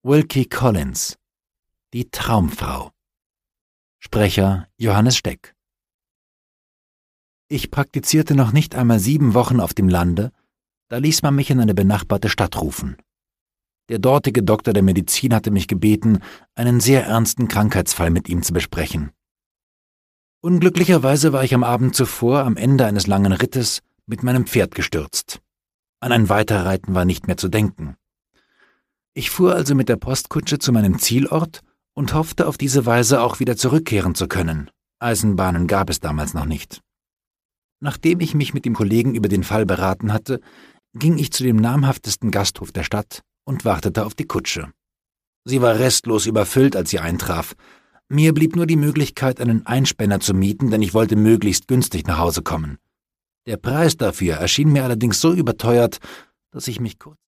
Wilkie Collins. Die Traumfrau. Sprecher Johannes Steck. Ich praktizierte noch nicht einmal 7 Wochen auf dem Lande, da ließ man mich in eine benachbarte Stadt rufen. Der dortige Doktor der Medizin hatte mich gebeten, einen sehr ernsten Krankheitsfall mit ihm zu besprechen. Unglücklicherweise war ich am Abend zuvor, am Ende eines langen Rittes, mit meinem Pferd gestürzt. An ein Weiterreiten war nicht mehr zu denken. Ich fuhr also mit der Postkutsche zu meinem Zielort und hoffte, auf diese Weise auch wieder zurückkehren zu können. Eisenbahnen gab es damals noch nicht. Nachdem ich mich mit dem Kollegen über den Fall beraten hatte, ging ich zu dem namhaftesten Gasthof der Stadt und wartete auf die Kutsche. Sie war restlos überfüllt, als sie eintraf. Mir blieb nur die Möglichkeit, einen Einspänner zu mieten, denn ich wollte möglichst günstig nach Hause kommen. Der Preis dafür erschien mir allerdings so überteuert, dass ich mich kurz